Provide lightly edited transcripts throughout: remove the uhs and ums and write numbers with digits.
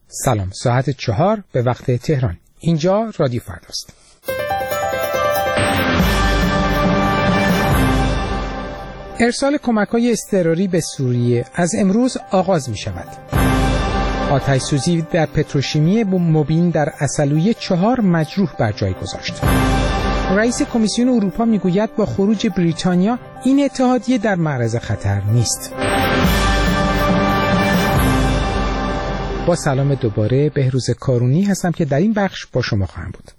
سلام، ساعت 4 به وقت تهران. اینجا رادیو فرداست. ارسال کمک‌های اضطراری به سوریه از امروز آغاز می‌شود. آتش‌سوزی در پتروشیمی موبین در اصلویه 4 مجروح بر جای گذاشت. رئیس کمیسیون اروپا میگوید با خروج بریتانیا این اتحادیه در معرض خطر نیست. با سلام دوباره، بهروز کارونی هستم که در این بخش با شما خواهم بود.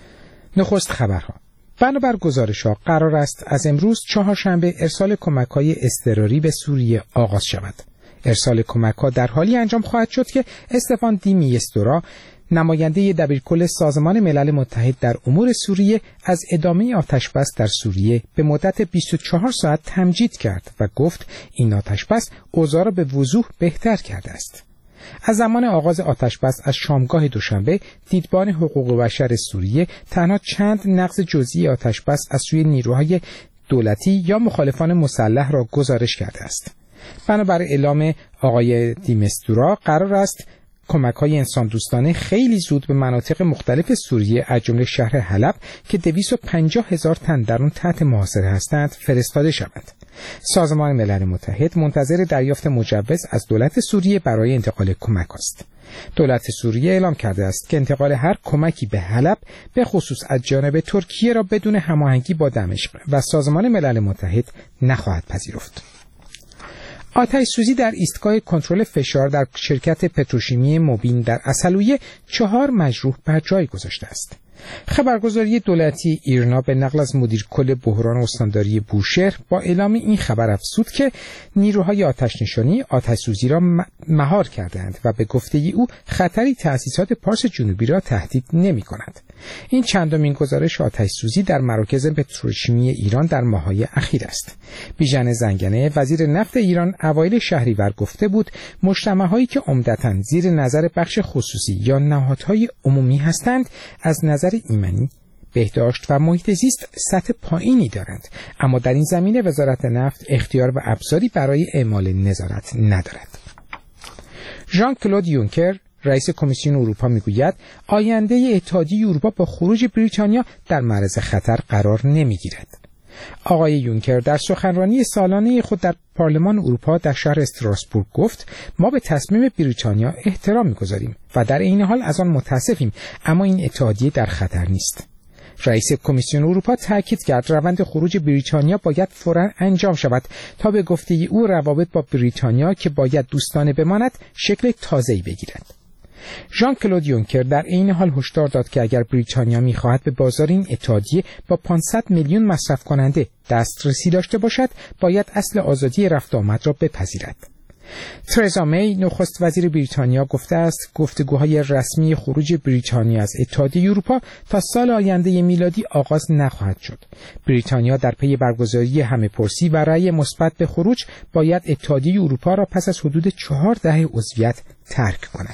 نخست خبرها. بنابر گزارش‌ها قرار است از امروز چهارشنبه ارسال کمک‌های اضطراری به سوریه آغاز شود. ارسال کمک‌ها در حالی انجام خواهد شد که استفان دی میستورا، نماینده دبیرکل سازمان ملل متحد در امور سوریه، از ادامه آتش‌بس در سوریه به مدت 24 ساعت تمجید کرد و گفت این آتش‌بس اوضاع را به وضوح بهتر کرده است. از زمان آغاز آتش‌بس از شامگاه دوشنبه، دیدبان حقوق بشر سوریه تنها چند نقض جزئی آتش‌بس از سوی نیروهای دولتی یا مخالفان مسلح را گزارش کرده است. بنابر اعلام آقای دیمستورا قرار است کمک‌های انسان‌دوستانه خیلی زود به مناطق مختلف سوریه از جمله شهر حلب که 250,000 تن در آن تحت محاصره هستند فرستاده شود. سازمان ملل متحد منتظر دریافت مجوز از دولت سوریه برای انتقال کمک است. دولت سوریه اعلام کرده است که انتقال هر کمکی به حلب به خصوص از جانب ترکیه را بدون هماهنگی با دمشق و سازمان ملل متحد نخواهد پذیرفت. آتش‌سوزی در ایستگاه کنترل فشار در شرکت پتروشیمی موبین در اصلویه 4 مجروح بر جای گذاشته است. خبرگزاری دولتی ایرنا به نقل از مدیر کل بحران استانداری بوشهر با اعلام این خبر افزود که نیروهای آتش‌نشانی آتش‌سوزی را مهار کردند و به گفته او خطری تأسیسات پارس جنوبی را تهدید نمی‌کند. این چندمین گزارش آتش‌سوزی در مراکز پتروشیمی ایران در ماه‌های اخیر است. بیژن زنگنه، وزیر نفت ایران، اوایل شهریور گفته بود مجتمع‌هایی که عمدتاً زیر نظر بخش خصوصی یا نهادهای عمومی هستند از نظر ایمنی، بهداشت و محیط زیست سطح پایینی دارند، اما در این زمینه وزارت نفت اختیار و ابزاری برای اعمال نظارت ندارد. ژان کلود یونکر، رئیس کمیسیون اروپا میگوید آینده اتحادیه اروپا با خروج بریتانیا در معرض خطر قرار نمیگیرد. آقای یونکر در سخنرانی سالانه خود در پارلمان اروپا در شهر استراسبورگ گفت ما به تصمیم بریتانیا احترام می‌گذاریم و در این حال از آن متاسفیم، اما این اتحادیه در خطر نیست. رئیس کمیسیون اروپا تاکید کرد روند خروج بریتانیا باید فوراً انجام شود تا به گفته او روابط با بریتانیا که باید دوستانه بماند شکل تازه‌ای بگیرد. ژان کلود یونکر در عین حال هشدار داد که اگر بریتانیا می‌خواهد به بازار این اتحادیه با 500 میلیون مصرف کننده دسترسی داشته باشد، باید اصل آزادی رفت و آمد را بپذیرد. ترزا می، نخست وزیر بریتانیا، گفته است گفتگوهای رسمی خروج بریتانیا از اتحادیه اروپا تا سال آینده میلادی آغاز نخواهد شد. بریتانیا در پی برگزاری همه‌پرسی و رأی مثبت به خروج باید اتحادیه اروپا را پس از حدود 4 دهه عضویت ترک کند.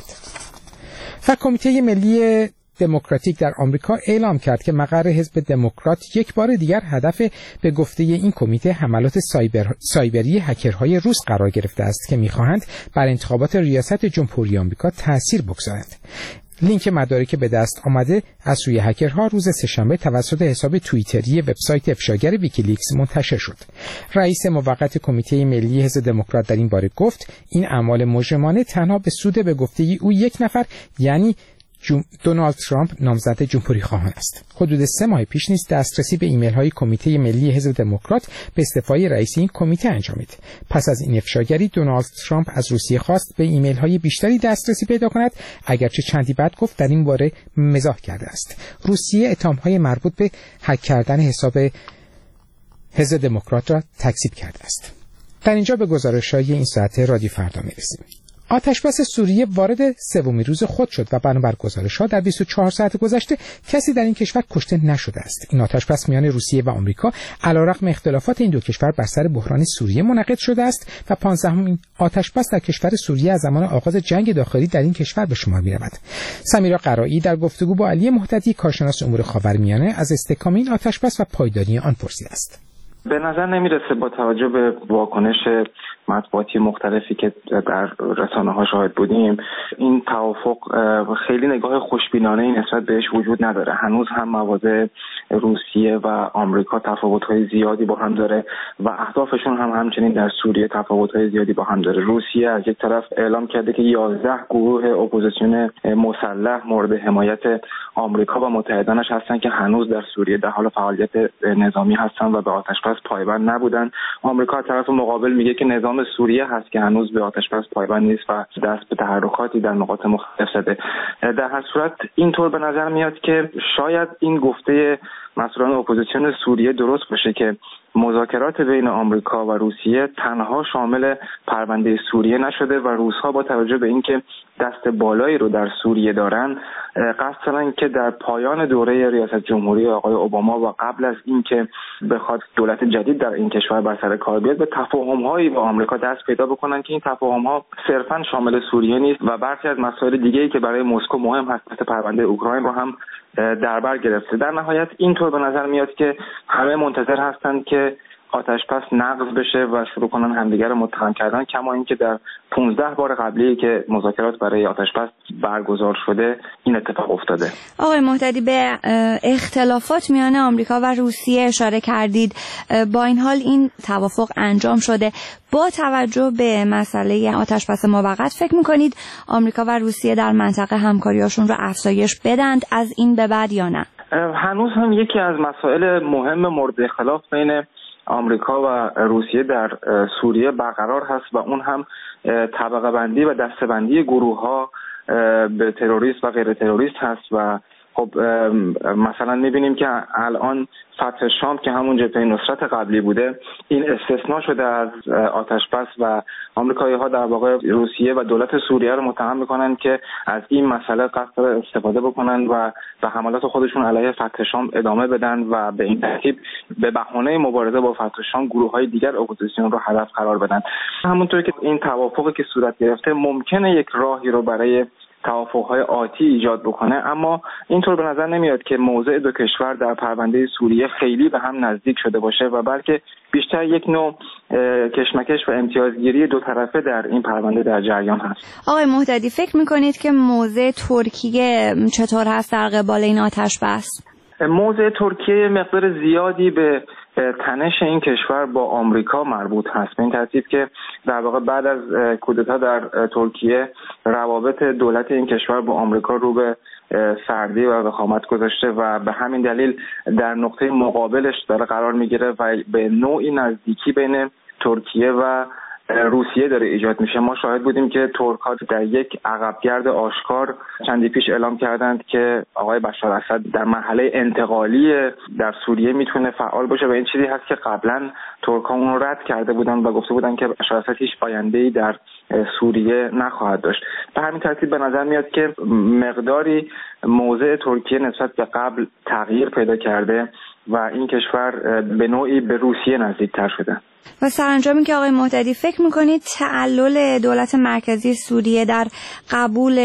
و کمیته ملی دموکراتیک در آمریکا اعلام کرد که مقر حزب دموکرات یک بار دیگر هدف به گفته این کمیته حملات سایبری هکرهای روس قرار گرفته است که می‌خواهند بر انتخابات ریاست جمهوری آمریکا تأثیر بگذارند. لینک مدارک به دست آمده از سوی هکرها روز سه‌شنبه توسط حساب توییتری وبسایت افشاگر ویکیلیکس منتشر شد. رئیس موقت کمیته ملی حزب دموکرات در این باره گفت این اعمال مجرمانه تنها به سود به گفته او یک نفر، یعنی دونالد ترامپ، نامزد جمهوری خواهان است. حدود 3 ماه پیش نیز دسترسی به ایمیل های کمیته ملی حزب دموکرات به استعفای رئیس این کمیته انجامید. پس از این افشاگری دونالد ترامپ از روسیه خواست به ایمیل های بیشتری دسترسی پیدا کند، اگرچه چندی بعد گفت در این باره مزاح کرده است. روسیه اتهام های مربوط به هک کردن حساب حزب دموکرات را تکذیب کرده است. در اینجا به گزارش‌های این ساعت رادیو فردا می‌رسیم. آتش‌بس سوریه وارد 3مین روز خود شد و بنابر گزارش‌ها در 24 ساعت گذشته کسی در این کشور کشته نشده است. این آتش‌بس میان روسیه و آمریکا علیرغم اختلافات این دو کشور بر سر بحران سوریه منعقد شده است و 15مین آتش‌بس در کشور سوریه از زمان آغاز جنگ داخلی در این کشور به شمار می‌رود. سمیرا قرایی در گفتگو با علی مهددی، کارشناس امور خاورمیانه، از استحکام این آتش‌بس و پایداری آن پرسیده است. به نظر نمیرسه با توجه به واکنش مطبوعاتی مختلفی که در رسانه‌ها شاهد بودیم این توافق خیلی نگاه خوشبینانه‌ای نسبت بهش وجود نداره. هنوز هم مواضع روسیه و آمریکا تفاوت‌های زیادی با هم داره و اهدافشون هم همچنین در سوریه تفاوت‌های زیادی با هم داره. روسیه از یک طرف اعلام کرده که 11 گروه اپوزیسیون مسلح مورد حمایت آمریکا و متحدانش هستن که هنوز در سوریه در حال فعالیت نظامی هستن و به آتشبس پایبند نبودن. آمریکا از طرف مقابل میگه که نظام سوریه هست که هنوز به آتشبس پایبند نیست و دست به تحرکاتی در نقاط مختلف زده. در هر صورت اینطور به نظر میاد که شاید این گفته مسئولان اپوزیسیون سوریه درست باشه که مذاکرات بین آمریکا و روسیه تنها شامل پرونده سوریه نشده و روس‌ها با توجه به اینکه دست بالایی رو در سوریه دارن قصد دارن که در پایان دوره ریاست جمهوری آقای اوباما و قبل از اینکه بخواد دولت جدید در این کشور بر سر کار بیاد به تفاهم‌هایی با آمریکا دست پیدا بکنن که این تفاهم‌ها صرفاً شامل سوریه نیست و برخی از مسائل دیگه‌ای که برای مسکو مهم هست مثل پرونده اوکراین رو هم در بر گرفته. در نهایت اینطور به نظر میاد که همه منتظر هستند که آتش‌بس نقض بشه و شروع کنن همدیگر رو متهم کردن، کما اینکه در 15 بار قبلی که مذاکرات برای آتش‌بس برگزار شده این اتفاق افتاده. آقای مهتدی، به اختلافات میان آمریکا و روسیه اشاره کردید. با این حال این توافق انجام شده. با توجه به مسئله آتش‌بس موقت فکر می‌کنید آمریکا و روسیه در منطقه همکاریاشون رو افزایش بدند از این به بعد یا نه؟ هنوز هم یکی از مسائل مهم مورد اختلاف بین آمریکا و روسیه در سوریه برقرار هست و اون هم طبقه بندی و دسته بندی گروه ها به تروریست و غیر تروریست هست و خب مثلا میبینیم که الان فتح شام که همون جبهه نصرت قبلی بوده این استثناء شده از آتش‌بس و آمریکایی ها در واقع روسیه و دولت سوریه رو متهم میکنن که از این مسئله قصد استفاده بکنن و به حملات خودشون علیه فتح شام ادامه بدن و به این ترتیب به بهانه مبارزه با فتح شام گروه‌های دیگر اپوزیسیون رو هدف قرار بدن. همونطور که این توافقی که صورت گرفته ممکنه یک راهی رو برای توافق‌های آتی ایجاد بکنه، اما اینطور به نظر نمیاد که موضع دو کشور در پرونده سوریه خیلی به هم نزدیک شده باشه و بلکه بیشتر یک نوع کشمکش و امتیازگیری دو طرفه در این پرونده در جریان هست. آقای مهتدی، فکر می‌کنید که موضع ترکیه چطور هست در قبال این آتش‌بس؟ موضع ترکیه مقدار زیادی به تنش این کشور با آمریکا مربوط هست، به این ترتیب که در واقع بعد از کودتا در ترکیه روابط دولت این کشور با آمریکا رو به سردی و وخامت گذاشته و به همین دلیل در نقطه مقابلش داره قرار میگیره و به نوعی نزدیکی بین ترکیه و روسیه داره ایجاد میشه. ما شاهد بودیم که ترک‌ها در یک عقبگرد آشکار چندی پیش اعلام کردند که آقای بشار اسد در مرحله انتقالی در سوریه میتونه فعال باشه و این چیزی هست که قبلا ترک‌ها اون رو رد کرده بودن و گفته بودن که بشار اسد هیچ آینده‌ای در سوریه نخواهد داشت. به همین ترتیب به نظر میاد که مقداری موضع ترکیه نسبت به قبل تغییر پیدا کرده و این کشور به نوعی به روسیه نزدیکتر شده. و سرانجام که آقای مهتدی فکر میکنید تعلل دولت مرکزی سوریه در قبول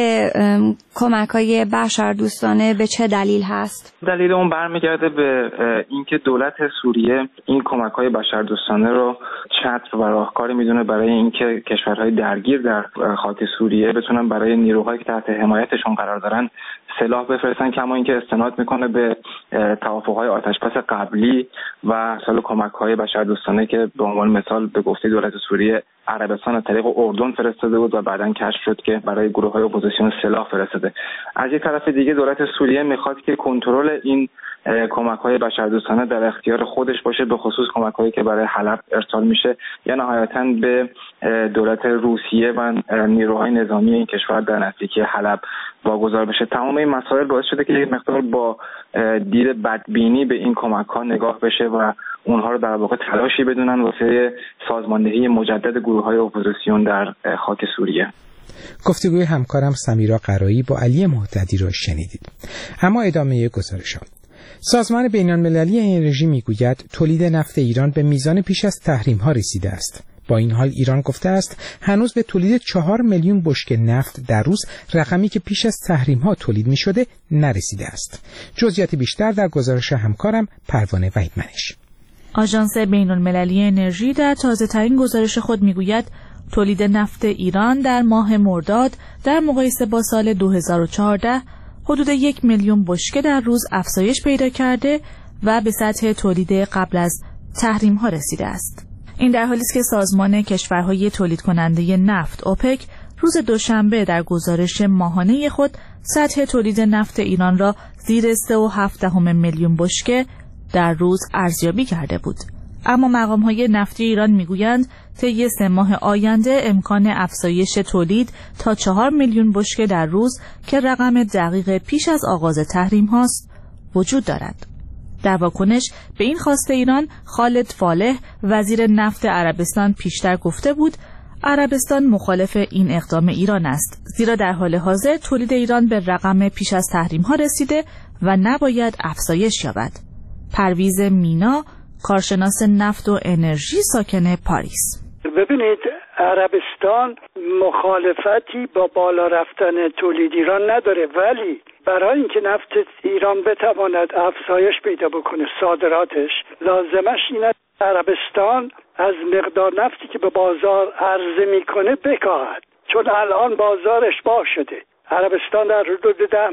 کمک‌های بشردوستانه به چه دلیل هست؟ دلیل اون برمیگرده به اینکه دولت سوریه این کمک‌های بشردوستانه رو چتر و راهکاری میدونه برای اینکه کشورهای درگیر در خاک سوریه بتونن برای نیروهایی که تحت حمایتشون قرار دارن سلاح بفرستن، کما اینکه استناد میکنه به توافق‌های آتش‌بس قبلی و سال کمک‌های بشردوستانه که به عنوان مثال به گفته دولت سوریه عربستان از طریق اردن فرستاده بود و بعداً کشف شد که برای گروه‌های اپوزیسیون سلاح فرستاده. از یک طرف دیگه دولت سوریه میخواد که کنترل این کمک‌های بشردوستانه در اختیار خودش باشه، به خصوص کمک‌هایی که برای حلب ارسال میشه یا نهایتاً به دولت روسیه و نیروهای نظامی این کشور در نزدیکی حلب واگذار بشه. تمام این مسائل باعث شده که یک مقدار با دید بدبینی به این کمک‌ها نگاه بشه و اونها رو در واقع تلاشی بدونن واسه سازماندهی مجدد گروه‌های اپوزیسیون در خاک سوریه. گفتگوی همکارم سمیرا قرایی با علی مهتدی را شنیدید. اما ادامه گزارش‌ها. سازمان بین‌المللی انرژی میگوید تولید نفت ایران به میزان پیش از تحریم‌ها رسیده است. با این حال ایران گفته است هنوز به تولید 4 میلیون بشکه نفت در روز، رقمی که پیش از تحریم‌ها تولید می‌شده، نرسیده است. جزئیات بیشتر در گزارش همکارم پروانه وحیدمنش. آژانس بین‌المللی انرژی در تازه‌ترین گزارش خود می‌گوید تولید نفت ایران در ماه مرداد در مقایسه با سال 2014 حدود 1 میلیون بشکه در روز افزایش پیدا کرده و به سطح تولید قبل از تحریم‌ها رسیده است. این در حالی است که سازمان کشورهای تولید کننده نفت اوپک روز دوشنبه در گزارش ماهانه خود سطح تولید نفت ایران را زیر 3.7 میلیون بشکه در روز ارزیابی کرده بود. اما مقام‌های نفتی ایران می‌گویند طی 3 ماه آینده امکان افزایش تولید تا 4 میلیون بشکه در روز که رقم دقیق پیش از آغاز تحریم هاست وجود دارد. در واکنش به این خواست ایران، خالد فالح وزیر نفت عربستان پیشتر گفته بود عربستان مخالف این اقدام ایران است، زیرا در حال حاضر تولید ایران به رقم پیش از تحریم ها رسیده و نباید افزایش یابد. پرویز مینا، کارشناس نفت و انرژی ساکن پاریس: ببینید، عربستان مخالفتی با بالا رفتن تولید ایران نداره، ولی برای اینکه نفت ایران بتواند افزایش پیدا بکنه صادراتش، لازمش اینه عربستان از مقدار نفتی که به بازار عرضه میکنه بکاهد، چون الان بازارش باز شده. عربستان در حدود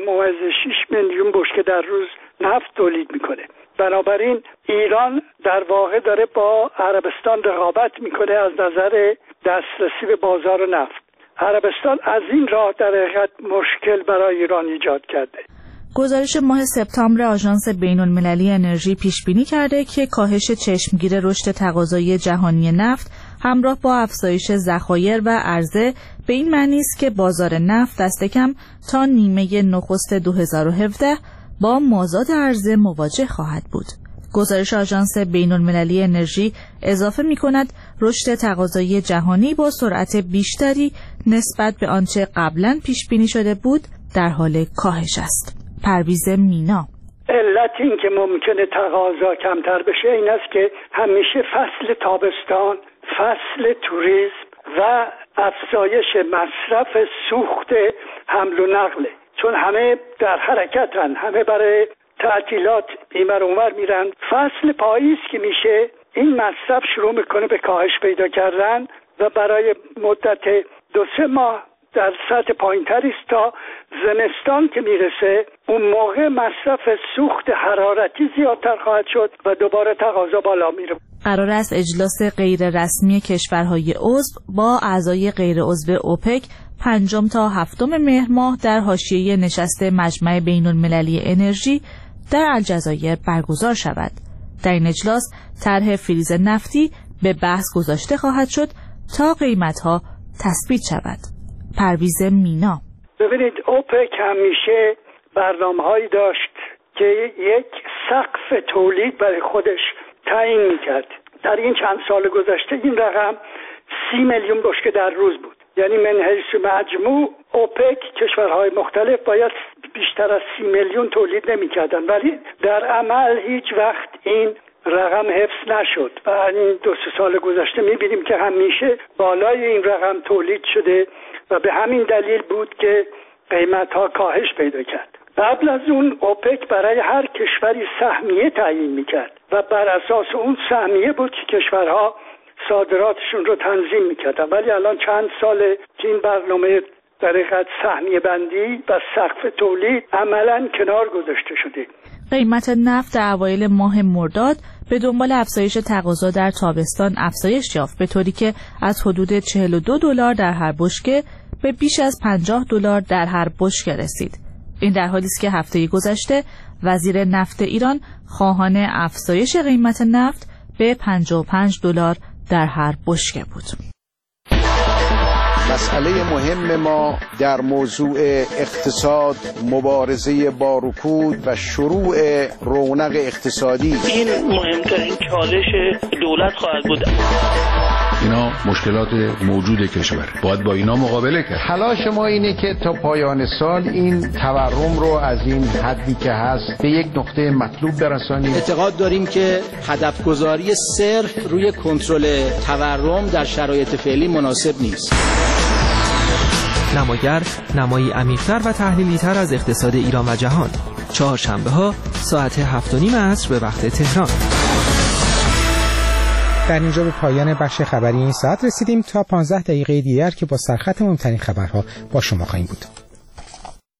10.6 میلیون بشکه در روز نفت تولید میکنه. بنابراین ایران در واقع داره با عربستان رقابت میکنه از نظر دسترسی به بازار نفت. عربستان از این راه در حقیقت مشکل برای ایران ایجاد کرده. گزارش ماه سپتامبر آژانس بین‌المللی انرژی پیش بینی کرده که کاهش چشمگیر رشد تقاضای جهانی نفت همراه با افزایش ذخایر و عرضه به این معنی است که بازار نفت دست کم تا نیمه نخست 2017 با مازاد عرضه مواجه خواهد بود. گزارش آژانس بین‌المللی انرژی اضافه می‌کند رشد تقاضای جهانی با سرعت بیشتری نسبت به آنچه قبلاً پیش بینی شده بود در حال کاهش است. پرویز مینا: علت این که ممکنه تقاضا کمتر بشه این است که همیشه فصل تابستان، فصل توریسم و افزایش مصرف سوخت حمل و نقله، چون همه در حرکتن، همه برای تعطیلات اینور اونور میرن. فصل پاییز که میشه این مصرف شروع میکنه به کاهش پیدا کردن و برای مدت 2-3 ماه در سطح پایین‌تری است تا زمستان که میرسه اون موقع مصرف سوخت حرارتی زیادتر خواهد شد و دوباره تقاضا بالا میره. قرار است اجلاس غیر رسمی کشورهای عضو با اعضای غیر عضو اوپک 5 تا 7 مهر ماه در حاشیه نشست مجمع بین‌المللی انرژی در الجزایر برگزار شود. در این اجلاس طرح فریز نفتی به بحث گذاشته خواهد شد تا قیمت‌ها تثبیت شود. پرویز مینا: ببینید، اوپک همیشه برنامه‌هایی داشت که یک سقف تولید برای خودش تعیین می‌کرد. در این چند سال گذشته این رقم 30 میلیون بشکه در روز بود. یعنی من حیث مجموع اوپک کشورهای مختلف باید بیشتر از 30 میلیون تولید نمی‌کردن، ولی در عمل هیچ وقت این رقم حفظ نشد و این 2-3 سال گذشته می‌بینیم که همیشه بالای این رقم تولید شده و به همین دلیل بود که قیمت‌ها کاهش پیدا کرد. قبل از اون اوپک برای هر کشوری سهمیه تعیین می‌کرد و بر اساس اون سهمیه بود که کشورها صادراتشون رو تنظیم می‌کردن، ولی الان چند ساله که این برنامه در حقیقت سهمیه بندی و سقف تولید عملاً کنار گذاشته شده. قیمت نفت در اوایل ماه مرداد به دنبال افزایش تقاضا در تابستان افزایش یافت، به طوری که از حدود $42 در هر بشکه به بیش از $50 در هر بشکه رسید. این در حالی است که هفته گذشته وزیر نفت ایران خواهان افزایش قیمت نفت به $55 در هر بشکه بود. مسئله مهم ما در موضوع اقتصاد مبارزه با رکود و شروع رونق اقتصادی. این مهمترین چالش دولت خواهد بود. اینا مشکلات موجود کشور، باید با اینا مقابله کرد. تلاش ما اینه که تا پایان سال این تورم رو از این حدی که هست به یک نقطه مطلوب برسانیم. اعتقاد داریم که هدف گذاری صرف روی کنترل تورم در شرایط فعلی مناسب نیست. نماگر نمایی عمیق‌تر و تحلیلی‌تر از اقتصاد ایران و جهان. چهارشنبه‌ها ساعت 7:30 عصر به وقت تهران. در اینجا به پایان بخش خبری این ساعت رسیدیم. تا 15 دقیقه دیگر که با سرخط مهمترین خبرها با شما خواهیم بود.